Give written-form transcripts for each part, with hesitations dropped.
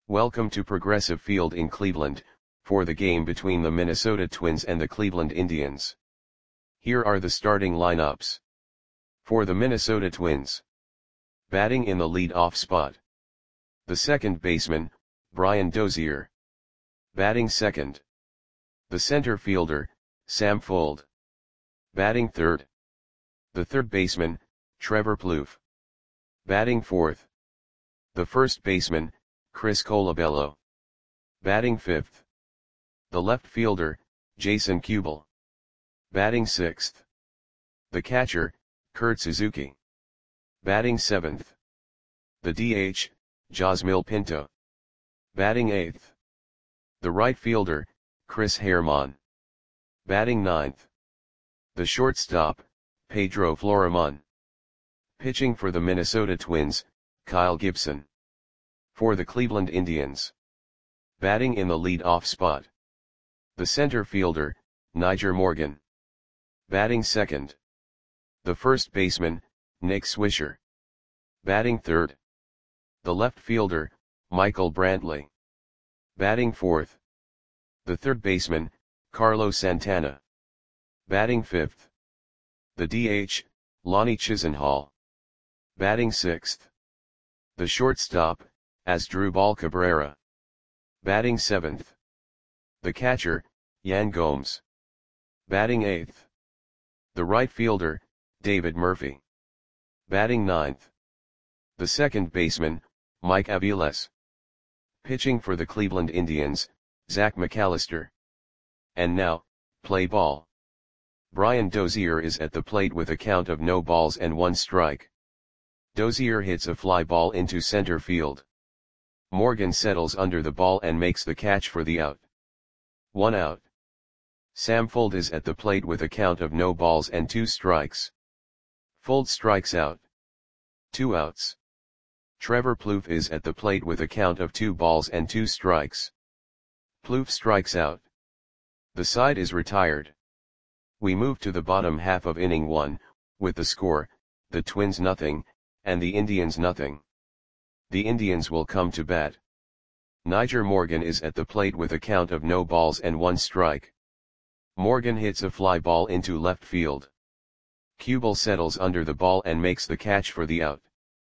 Welcome to Progressive Field in Cleveland, for the game between the Minnesota Twins and the Cleveland Indians. Here are the starting lineups. For the Minnesota Twins. Batting in the lead-off spot. The second baseman, Brian Dozier. Batting second. The center fielder, Sam Fuld. Batting third. The third baseman, Trevor Plouffe. Batting fourth. The first baseman, Chris Colabello. Batting fifth. The left fielder, Jason Kubel. Batting sixth. The catcher, Kurt Suzuki. Batting seventh. The DH, Josmil Pinto. Batting eighth. The right fielder, Chris Herrmann. Batting ninth. The shortstop, Pedro Florimon. Pitching for the Minnesota Twins, Kyle Gibson. For the Cleveland Indians. Batting in the lead-off spot. The center fielder, Nyjer Morgan. Batting second. The first baseman, Nick Swisher. Batting third. The left fielder, Michael Brantley. Batting fourth. The third baseman, Carlos Santana. Batting fifth. The DH, Lonnie Chisenhall. Batting sixth. The shortstop, Asdrubal Cabrera. Batting seventh. The catcher, Yan Gomes. Batting eighth. The right fielder, David Murphy. Batting ninth. The second baseman, Mike Aviles. Pitching for the Cleveland Indians, Zach McAllister. And now, play ball. Brian Dozier is at the plate with a count of no balls and one strike. Dozier hits a fly ball into center field. Morgan settles under the ball and makes the catch for the out. 1 out. Sam Fuld is at the plate with a count of no balls and 2 strikes. Fuld strikes out. 2 outs. Trevor Plouffe is at the plate with a count of 2 balls and 2 strikes. Plouffe strikes out. The side is retired. We move to the bottom half of inning 1, with the score, the Twins nothing, and the Indians nothing. The Indians will come to bat. Nyjer Morgan is at the plate with a count of no balls and 1 strike. Morgan hits a fly ball into left field. Kubel settles under the ball and makes the catch for the out.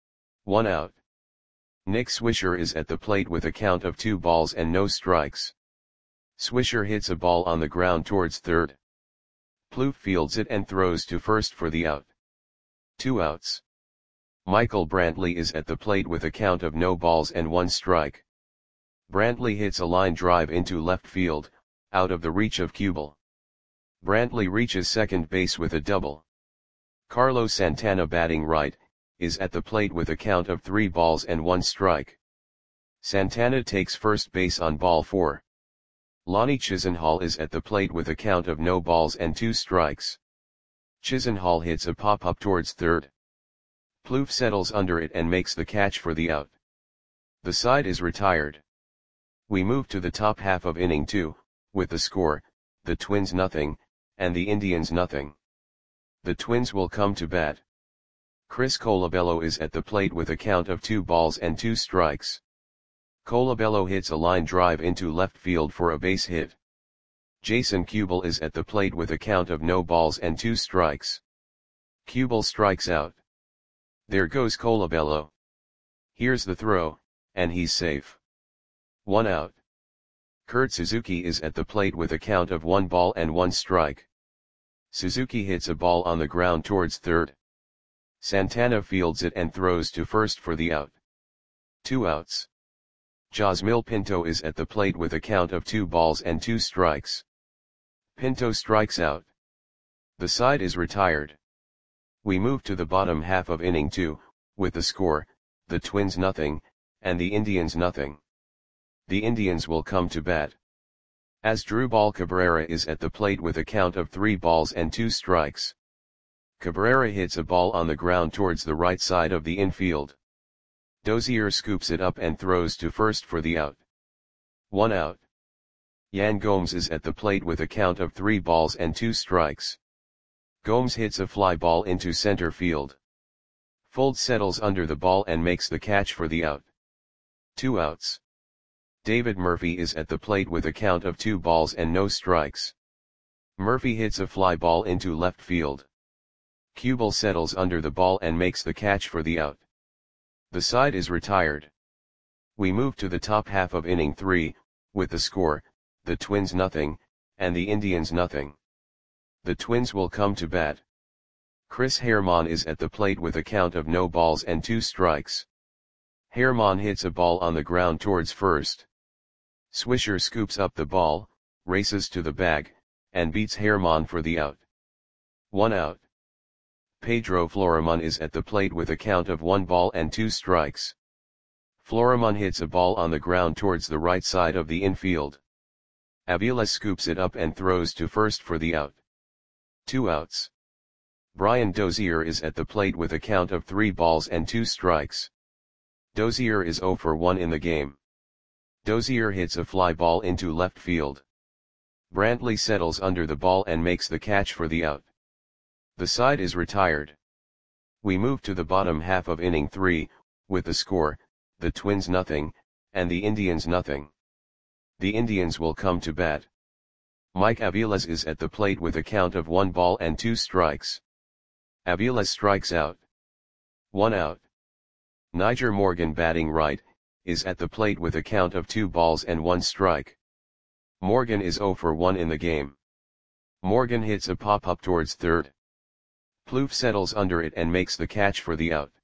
1 out. Nick Swisher is at the plate with a count of 2 balls and no strikes. Swisher hits a ball on the ground towards third. Plouffe fields it and throws to first for the out. 2 outs. Michael Brantley is at the plate with a count of no balls and 1 strike. Brantley hits a line drive into left field, out of the reach of Kubel. Brantley reaches second base with a double. Carlos Santana, batting right, is at the plate with a count of 3 balls and 1 strike. Santana takes first base on ball 4. Lonnie Chisenhall is at the plate with a count of no balls and 2 strikes. Chisenhall hits a pop-up towards third. Plouffe settles under it and makes the catch for the out. The side is retired. We move to the top half of inning 2, with the score, the Twins nothing, and the Indians nothing. The Twins will come to bat. Chris Colabello is at the plate with a count of 2 balls and 2 strikes. Colabello hits a line drive into left field for a base hit. Jason Kubel is at the plate with a count of no balls and 2 strikes. Kubel strikes out. There goes Colabello. Here's the throw, and he's safe. 1 out. Kurt Suzuki is at the plate with a count of 1 ball and 1 strike. Suzuki hits a ball on the ground towards third. Santana fields it and throws to first for the out. 2 outs. Josmil Pinto is at the plate with a count of 2 balls and 2 strikes. Pinto strikes out. The side is retired. We move to the bottom half of inning 2, with the score, the Twins nothing, and the Indians nothing. The Indians will come to bat. Asdrubal Cabrera is at the plate with a count of 3 balls and 2 strikes. Cabrera hits a ball on the ground towards the right side of the infield. Dozier scoops it up and throws to first for the out. 1 out. Yan Gomes is at the plate with a count of 3 balls and 2 strikes. Gomes hits a fly ball into center field. Fuld settles under the ball and makes the catch for the out. 2 outs. David Murphy is at the plate with a count of 2 balls and no strikes. Murphy hits a fly ball into left field. Kubel settles under the ball and makes the catch for the out. The side is retired. We move to the top half of inning 3, with the score, the Twins nothing, and the Indians nothing. The Twins will come to bat. Chris Herrmann is at the plate with a count of no balls and 2 strikes. Herrmann hits a ball on the ground towards first. Swisher scoops up the ball, races to the bag, and beats Herrmann for the out. 1 out. Pedro Florimon is at the plate with a count of 1 ball and 2 strikes. Florimon hits a ball on the ground towards the right side of the infield. Aviles scoops it up and throws to first for the out. 2 outs. Brian Dozier is at the plate with a count of 3 balls and 2 strikes. Dozier is 0 for 1 in the game. Dozier hits a fly ball into left field. Brantley settles under the ball and makes the catch for the out. The side is retired. We move to the bottom half of inning 3, with the score, the Twins nothing, and the Indians nothing. The Indians will come to bat. Mike Aviles is at the plate with a count of 1 ball and 2 strikes. Aviles strikes out. 1 out. Niger Morgan, batting right, is at the plate with a count of 2 balls and 1 strike. Morgan is 0 for 1 in the game. Morgan hits a pop-up towards third. Plouffe settles under it and makes the catch for the out.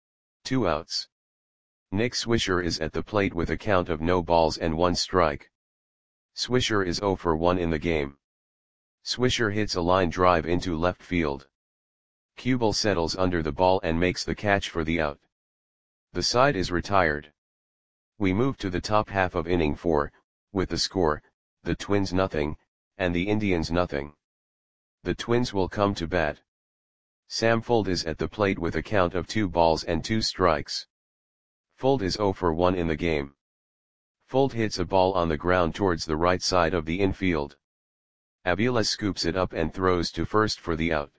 2 outs. Nick Swisher is at the plate with a count of no balls and 1 strike. Swisher is 0 for 1 in the game. Swisher hits a line drive into left field. Kubel settles under the ball and makes the catch for the out. The side is retired. We move to the top half of inning 4, with the score, the Twins nothing, and the Indians nothing. The Twins will come to bat. Sam Fuld is at the plate with a count of 2 balls and 2 strikes. Fuld is 0 for 1 in the game. Fuld hits a ball on the ground towards the right side of the infield. Aviles scoops it up and throws to first for the out.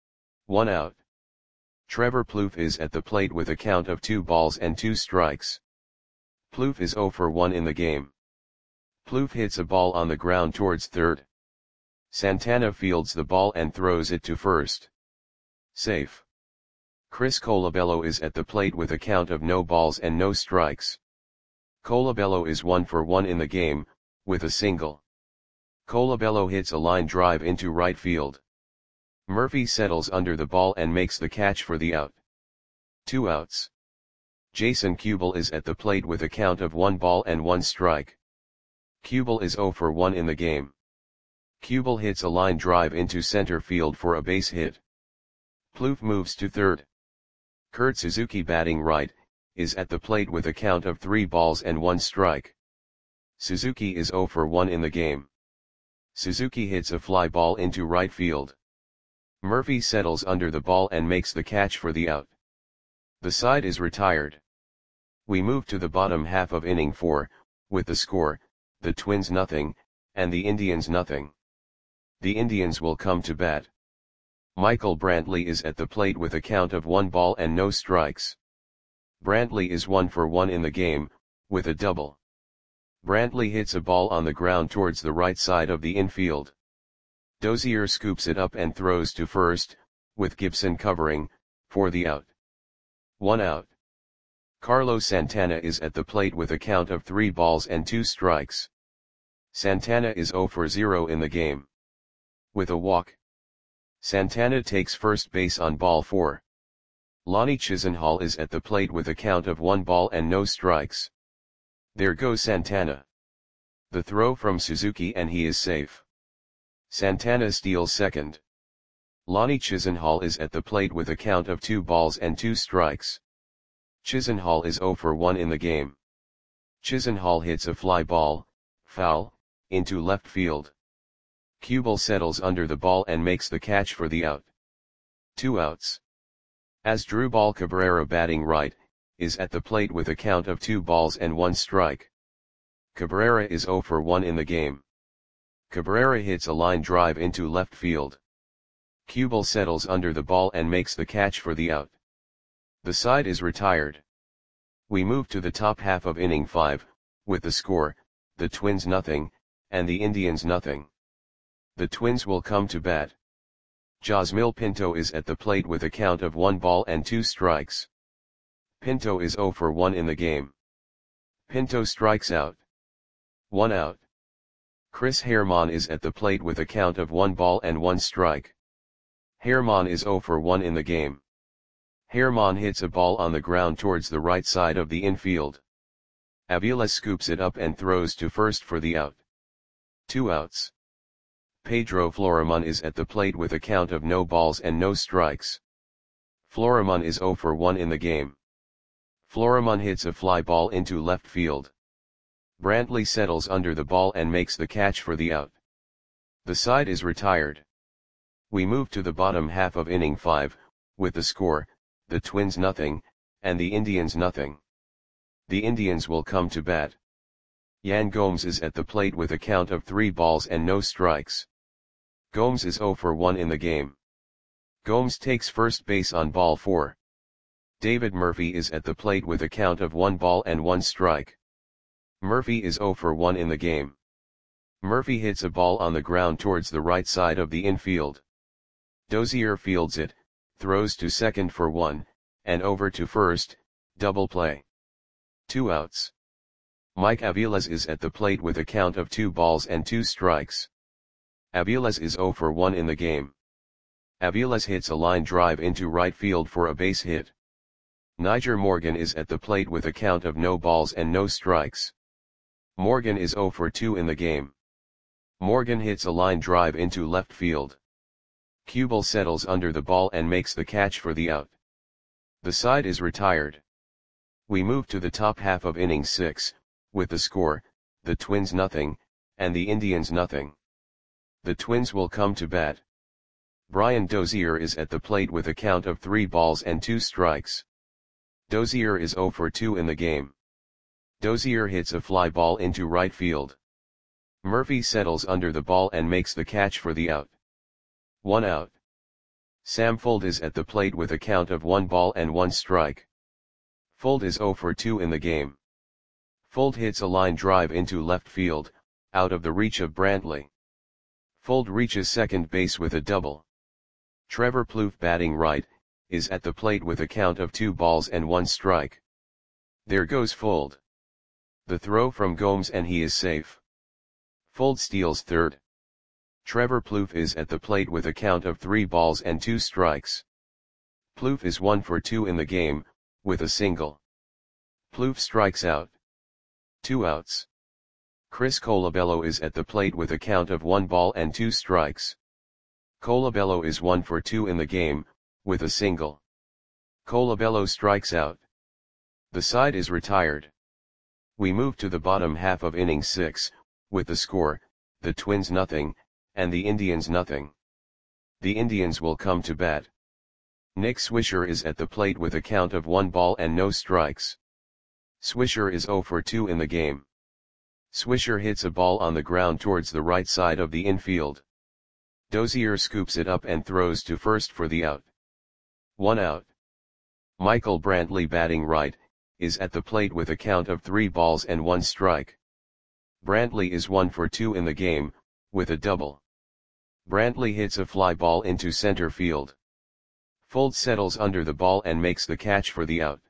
1 out. Trevor Plouffe is at the plate with a count of 2 balls and 2 strikes. Plouffe is 0 for 1 in the game. Plouffe hits a ball on the ground towards third. Santana fields the ball and throws it to first. Safe. Chris Colabello is at the plate with a count of no balls and no strikes. Colabello is 1 for 1 in the game, with a single. Colabello hits a line drive into right field. Murphy settles under the ball and makes the catch for the out. 2 outs. Jason Kubel is at the plate with a count of 1 ball and 1 strike. Kubel is 0 for 1 in the game. Kubel hits a line drive into center field for a base hit. Plouffe moves to third. Kurt Suzuki, batting right, is at the plate with a count of 3 balls and 1 strike. Suzuki is 0 for 1 in the game. Suzuki hits a fly ball into right field. Murphy settles under the ball and makes the catch for the out. The side is retired. We move to the bottom half of inning 4, with the score, the Twins nothing, and the Indians nothing. The Indians will come to bat. Michael Brantley is at the plate with a count of 1 ball and no strikes. Brantley is 1 for 1 in the game, with a double. Brantley hits a ball on the ground towards the right side of the infield. Dozier scoops it up and throws to first, with Gibson covering, for the out. 1 out. Carlos Santana is at the plate with a count of 3 balls and 2 strikes. Santana is 0 for 0 in the game. With a walk. Santana takes first base on ball 4. Lonnie Chisenhall is at the plate with a count of 1 ball and no strikes. There goes Santana. The throw from Suzuki and he is safe. Santana steals second. Lonnie Chisenhall is at the plate with a count of 2 balls and 2 strikes. Chisenhall is 0 for 1 in the game. Chisenhall hits a fly ball, foul, into left field. Kubel settles under the ball and makes the catch for the out. 2 outs. Asdrubal Cabrera, batting right, is at the plate with a count of 2 balls and 1 strike. Cabrera is 0 for 1 in the game. Cabrera hits a line drive into left field. Kubel settles under the ball and makes the catch for the out. The side is retired. We move to the top half of inning 5, with the score, the Twins nothing, and the Indians nothing. The Twins will come to bat. Josmil Pinto is at the plate with a count of 1 ball and 2 strikes. Pinto is 0 for 1 in the game. Pinto strikes out. 1 out. Chris Herrmann is at the plate with a count of 1 ball and 1 strike. Herrmann is 0 for 1 in the game. Herrmann hits a ball on the ground towards the right side of the infield. Aviles scoops it up and throws to first for the out. 2 outs. Pedro Florimon is at the plate with a count of no balls and no strikes. Florimon is 0 for 1 in the game. Florimon hits a fly ball into left field. Brantley settles under the ball and makes the catch for the out. The side is retired. We move to the bottom half of inning 5, with the score, the Twins nothing, and the Indians nothing. The Indians will come to bat. Yan Gomes is at the plate with a count of 3 balls and no strikes. Gomes is 0 for 1 in the game. Gomes takes first base on ball 4. David Murphy is at the plate with a count of 1 ball and 1 strike. Murphy is 0 for 1 in the game. Murphy hits a ball on the ground towards the right side of the infield. Dozier fields it, throws to second for 1, and over to first, double play. 2 outs. Mike Aviles is at the plate with a count of 2 balls and 2 strikes. Aviles is 0 for 1 in the game. Aviles hits a line drive into right field for a base hit. Niger Morgan is at the plate with a count of no balls and no strikes. Morgan is 0 for 2 in the game. Morgan hits a line drive into left field. Kubel settles under the ball and makes the catch for the out. The side is retired. We move to the top half of inning 6, with the score, the Twins nothing, and the Indians nothing. The Twins will come to bat. Brian Dozier is at the plate with a count of 3 balls and 2 strikes. Dozier is 0 for 2 in the game. Dozier hits a fly ball into right field. Murphy settles under the ball and makes the catch for the out. 1 out. Sam Fuld is at the plate with a count of 1 ball and 1 strike. Fuld is 0 for 2 in the game. Fuld hits a line drive into left field, out of the reach of Brantley. Fuld reaches second base with a double. Trevor Plouffe, batting right, is at the plate with a count of 2 balls and 1 strike. There goes Fuld. The throw from Gomes and he is safe. Fuld steals third. Trevor Plouffe is at the plate with a count of 3 balls and 2 strikes. Plouffe is 1 for 2 in the game, with a single. Plouffe strikes out. 2 outs. Chris Colabello is at the plate with a count of 1 ball and 2 strikes. Colabello is 1 for 2 in the game, with a single. Colabello strikes out. The side is retired. We move to the bottom half of inning 6, with the score, the Twins nothing, and the Indians nothing. The Indians will come to bat. Nick Swisher is at the plate with a count of 1 ball and no strikes. Swisher is 0 for 2 in the game. Swisher hits a ball on the ground towards the right side of the infield. Dozier scoops it up and throws to first for the out. 1 out. Michael Brantley, batting right, is at the plate with a count of 3 balls and 1 strike. Brantley is 1 for 2 in the game, with a double. Brantley hits a fly ball into center field. Fuld settles under the ball and makes the catch for the out.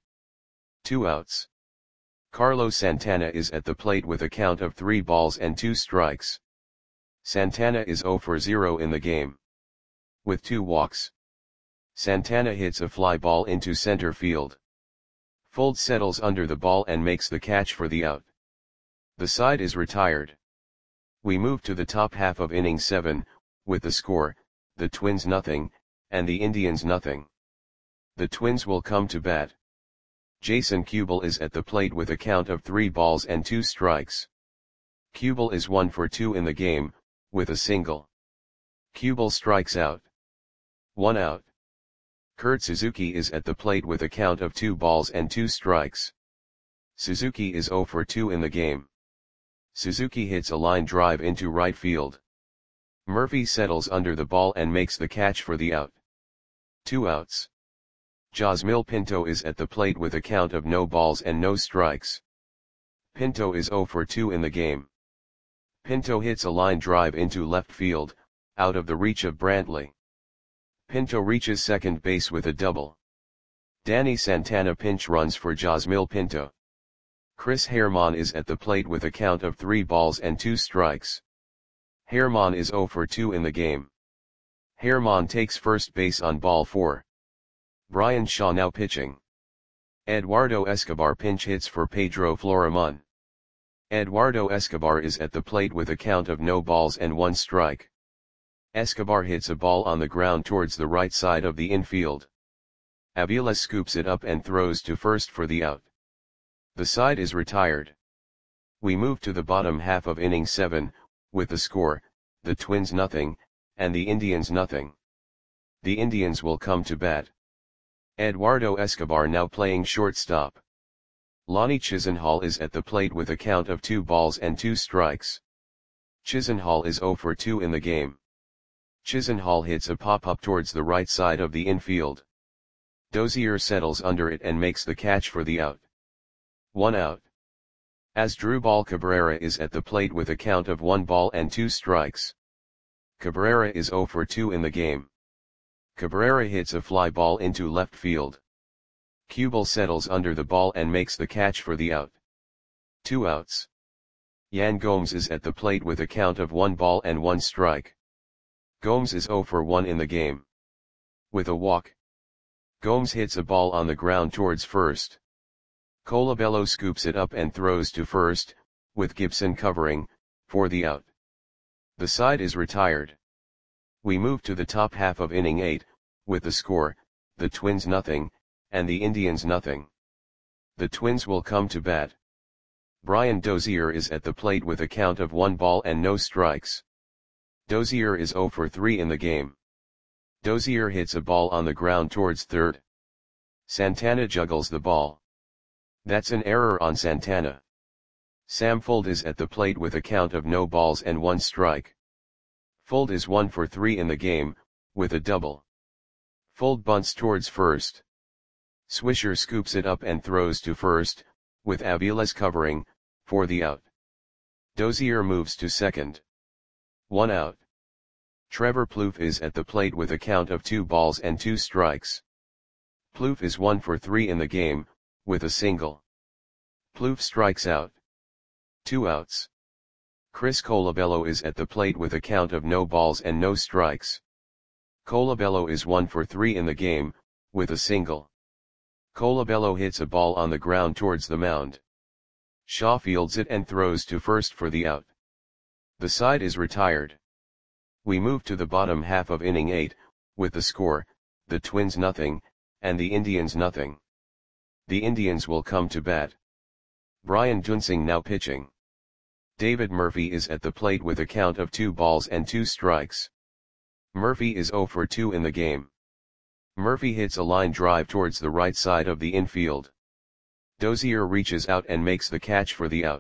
2 outs. Carlos Santana is at the plate with a count of 3 balls and 2 strikes. Santana is 0 for 0 in the game. With 2 walks. Santana hits a fly ball into center field. Fuld settles under the ball and makes the catch for the out. The side is retired. We move to the top half of inning 7, with the score, the Twins nothing, and the Indians nothing. The Twins will come to bat. Jason Kubel is at the plate with a count of 3 balls and 2 strikes. Kubel is 1 for 2 in the game, with a single. Kubel strikes out. 1 out. Kurt Suzuki is at the plate with a count of 2 balls and 2 strikes. Suzuki is 0 for 2 in the game. Suzuki hits a line drive into right field. Murphy settles under the ball and makes the catch for the out. 2 outs. Josmil Pinto is at the plate with a count of no balls and no strikes. Pinto is 0 for 2 in the game. Pinto hits a line drive into left field, out of the reach of Brantley. Pinto reaches second base with a double. Danny Santana pinch runs for Josmil Pinto. Chris Herrmann is at the plate with a count of 3 balls and 2 strikes. Herrmann is 0 for 2 in the game. Herrmann takes first base on ball 4. Bryan Shaw now pitching. Eduardo Escobar pinch hits for Pedro Florimon. Eduardo Escobar is at the plate with a count of no balls and 1 strike. Escobar hits a ball on the ground towards the right side of the infield. Aviles scoops it up and throws to first for the out. The side is retired. We move to the bottom half of inning 7, with the score, the Twins nothing, and the Indians nothing. The Indians will come to bat. Eduardo Escobar now playing shortstop. Lonnie Chisenhall is at the plate with a count of 2 balls and 2 strikes. Chisenhall is 0 for 2 in the game. Chisenhall hits a pop-up towards the right side of the infield. Dozier settles under it and makes the catch for the out. 1 out. Asdrubal Cabrera is at the plate with a count of 1 ball and 2 strikes. Cabrera is 0 for 2 in the game. Cabrera hits a fly ball into left field. Kubel settles under the ball and makes the catch for the out. 2 outs. Yan Gomes is at the plate with a count of 1 ball and 1 strike. Gomes is 0 for 1 in the game. With a walk. Gomes hits a ball on the ground towards first. Colabello scoops it up and throws to first, with Gibson covering, for the out. The side is retired. We move to the top half of inning 8, with the score, the Twins nothing, and the Indians nothing. The Twins will come to bat. Brian Dozier is at the plate with a count of 1 ball and no strikes. Dozier is 0 for 3 in the game. Dozier hits a ball on the ground towards third. Santana juggles the ball. That's an error on Santana. Sam Fuld is at the plate with a count of no balls and 1 strike. Fuld is 1 for 3 in the game, with a double. Fuld bunts towards first. Swisher scoops it up and throws to first, with Aviles covering, for the out. Dozier moves to second. 1 out. Trevor Plouffe is at the plate with a count of 2 balls and 2 strikes. Plouffe is 1 for 3 in the game, with a single. Plouffe strikes out. 2 outs. Chris Colabello is at the plate with a count of no balls and no strikes. Colabello is 1 for 3 in the game, with a single. Colabello hits a ball on the ground towards the mound. Shaw fields it and throws to first for the out. The side is retired. We move to the bottom half of inning 8, with the score, the Twins nothing, and the Indians nothing. The Indians will come to bat. Brian Duensing now pitching. David Murphy is at the plate with a count of 2 balls and 2 strikes. Murphy is 0 for 2 in the game. Murphy hits a line drive towards the right side of the infield. Dozier reaches out and makes the catch for the out.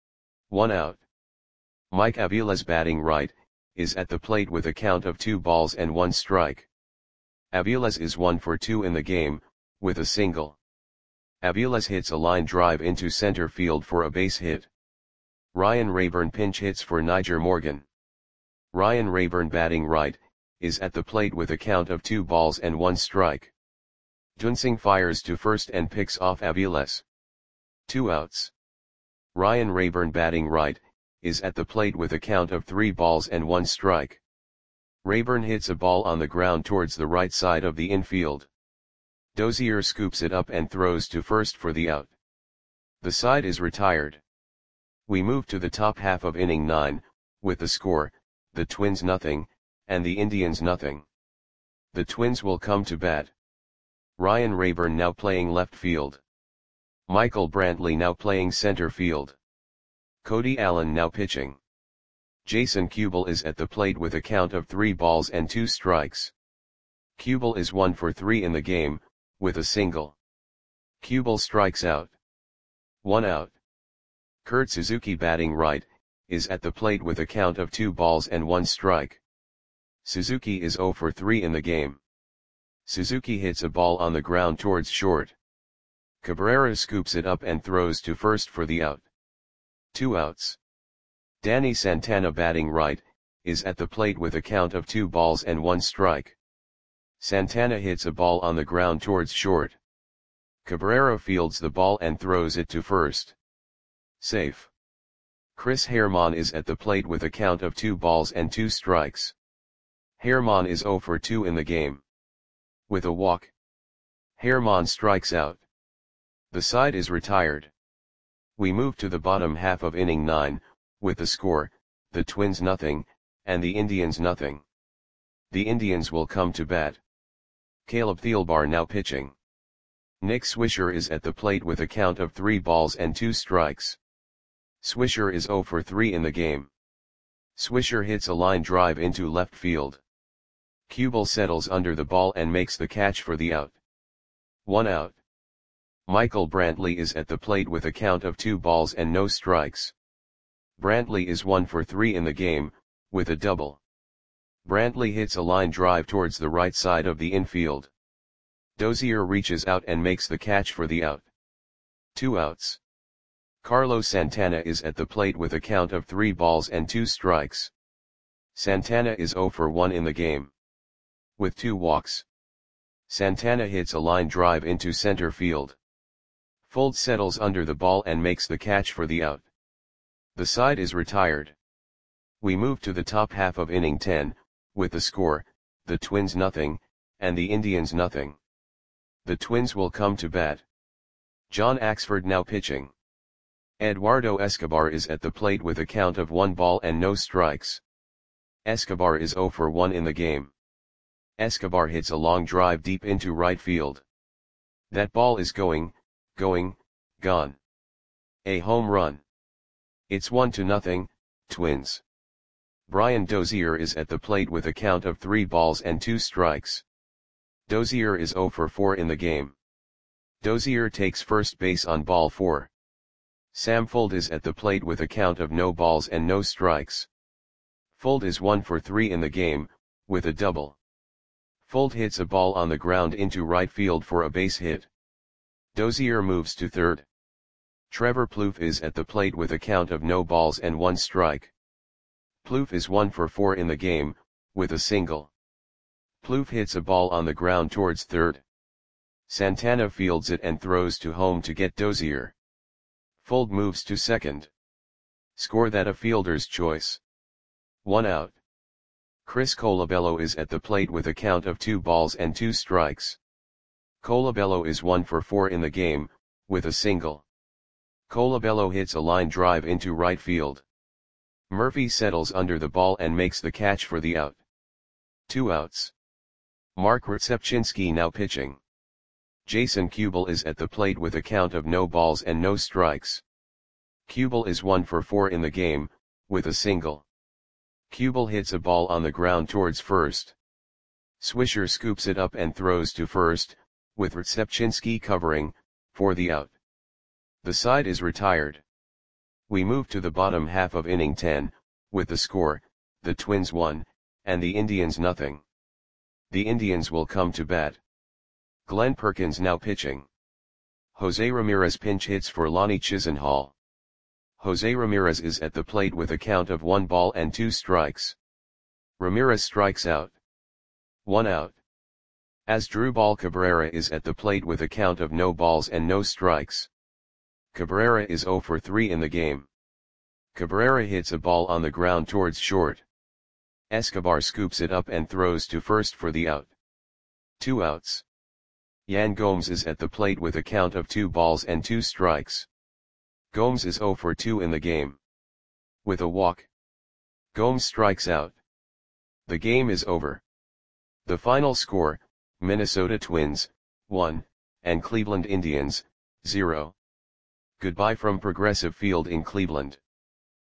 1 out. Mike Aviles batting right, is at the plate with a count of 2 balls and 1 strike. Aviles is 1 for 2 in the game, with a single. Aviles hits a line drive into center field for a base hit. Ryan Rayburn pinch hits for Niger Morgan. Ryan Rayburn batting right, is at the plate with a count of 2 balls and 1 strike. Duensing fires to first and picks off Aviles. 2 outs. Ryan Rayburn batting right, is at the plate with a count of 3 balls and 1 strike. Rayburn hits a ball on the ground towards the right side of the infield. Dozier scoops it up and throws to first for the out. The side is retired. We move to the top half of inning 9, with the score, the Twins nothing, and the Indians nothing. The Twins will come to bat. Ryan Rayburn now playing left field. Michael Brantley now playing center field. Cody Allen now pitching. Jason Kubel is at the plate with a count of 3 balls and 2 strikes. Kubel is 1 for 3 in the game, with a single. Kubel strikes out. 1 out. Kurt Suzuki batting right, is at the plate with a count of 2 balls and 1 strike. Suzuki is 0 for 3 in the game. Suzuki hits a ball on the ground towards short. Cabrera scoops it up and throws to first for the out. 2 outs. Danny Santana batting right, is at the plate with a count of 2 balls and 1 strike. Santana hits a ball on the ground towards short. Cabrera fields the ball and throws it to first. Safe. Chris Herrmann is at the plate with a count of 2 balls and 2 strikes. Herrmann is 0 for 2 in the game. With a walk, Herrmann strikes out. The side is retired. We move to the bottom half of inning 9, with the score, the Twins nothing, and the Indians nothing. The Indians will come to bat. Caleb Thielbar now pitching. Nick Swisher is at the plate with a count of 3 balls and 2 strikes. Swisher is 0 for 3 in the game. Swisher hits a line drive into left field. Kubel settles under the ball and makes the catch for the out. 1 out. Michael Brantley is at the plate with a count of 2 balls and no strikes. Brantley is 1 for 3 in the game, with a double. Brantley hits a line drive towards the right side of the infield. Dozier reaches out and makes the catch for the out. 2 outs. Carlos Santana is at the plate with a count of 3 balls and 2 strikes. Santana is 0 for 1 in the game. With 2 walks. Santana hits a line drive into center field. Fuld settles under the ball and makes the catch for the out. The side is retired. We move to the top half of inning 10, with the score, the Twins nothing, and the Indians nothing. The Twins will come to bat. John Axford now pitching. Eduardo Escobar is at the plate with a count of 1 ball and no strikes. Escobar is 0 for 1 in the game. Escobar hits a long drive deep into right field. That ball is gone. A home run. It's 1-0, Twins. Brian Dozier is at the plate with a count of 3 balls and 2 strikes. Dozier is 0 for 4 in the game. Dozier takes first base on ball 4. Sam Fuld is at the plate with a count of no balls and no strikes. Fuld is 1 for 3 in the game, with a double. Fuld hits a ball on the ground into right field for a base hit. Dozier moves to third. Trevor Plouffe is at the plate with a count of no balls and 1 strike. Plouffe is 1 for 4 in the game, with a single. Plouffe hits a ball on the ground towards third. Santana fields it and throws to home to get Dozier. Fuld moves to second. Score that a fielder's choice. 1 out. Chris Colabello is at the plate with a count of 2 balls and 2 strikes. Colabello is 1 for 4 in the game, with a single. Colabello hits a line drive into right field. Murphy settles under the ball and makes the catch for the out. 2 outs. Mark Rzepczynski now pitching. Jason Kubel is at the plate with a count of no balls and no strikes. Kubel is 1 for 4 in the game, with a single. Kubel hits a ball on the ground towards first. Swisher scoops it up and throws to first, with Rzepczynski covering, for the out. The side is retired. We move to the bottom half of inning 10, with the score, the Twins 1, and the Indians nothing. The Indians will come to bat. Glenn Perkins now pitching. Jose Ramirez pinch hits for Lonnie Chisenhall. Jose Ramirez is at the plate with a count of 1 ball and 2 strikes. Ramirez strikes out. 1 out. Asdrubal Cabrera is at the plate with a count of no balls and no strikes. Cabrera is 0 for 3 in the game. Cabrera hits a ball on the ground towards short. Escobar scoops it up and throws to first for the out. 2 outs. Yan Gomes is at the plate with a count of 2 balls and 2 strikes. Gomes is 0 for 2 in the game. With a walk, Gomes strikes out. The game is over. The final score, Minnesota Twins, 1, and Cleveland Indians, 0. Goodbye from Progressive Field in Cleveland.